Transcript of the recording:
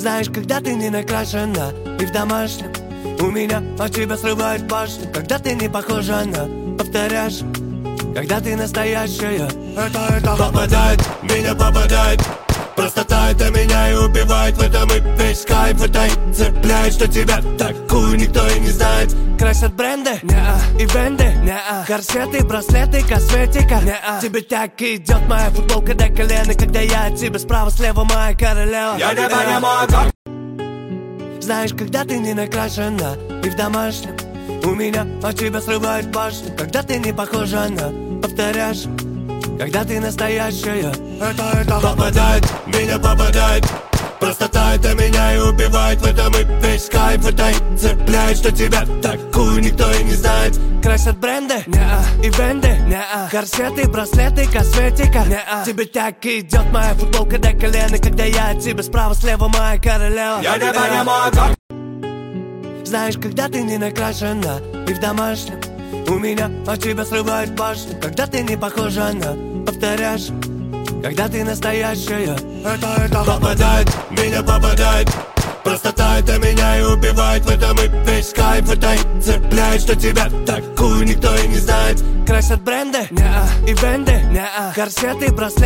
Знаешь, когда ты не накрашена и в домашнем, у меня от тебя срывает башню. Когда ты не похожа на повторяешь, когда ты настоящая. Это попадает, меня попадает. Простота это меня и убивает. В этом и весь кайф, это и цепляет, что тебя такую никто и не знает. Красят бренды, неа, и венды, неа. Корсеты, браслеты, косметика, неа. Тебе так идет моя футболка до колена, когда я от тебя справа, слева моя королева. Я не понимаю, как. Знаешь, когда ты не накрашена и в домашнем, у меня от тебя срывает башню. Когда ты не похожа на повторяешь, когда ты настоящая. Это попадает, меня попадает. Простота это меня и убивает. В этом и весь кайф, это и цепляет, что тебя такую никто и не знает. Красят бренды, неа, и венды, неа. Корсеты, браслеты, косметика, неа. Тебе так идет моя футболка до колена, когда я от тебя справа, слева моя королева. Я не понимаю, как. Знаешь, когда ты не накрашена и в домашнем, у меня от тебя срывает башню. Когда ты не похожа на повторяешь, когда ты настоящая. Это попадает, меня попадает. Простота это меня и убивает. В этом и весь кайф, это и цепляет, что тебя такую никто и не знает. Красят бренды, неа, и венды, неа. Корсеты, браслеты.